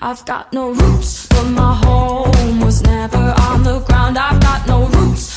I've got no roots, but my home was never on the ground. I've got no roots,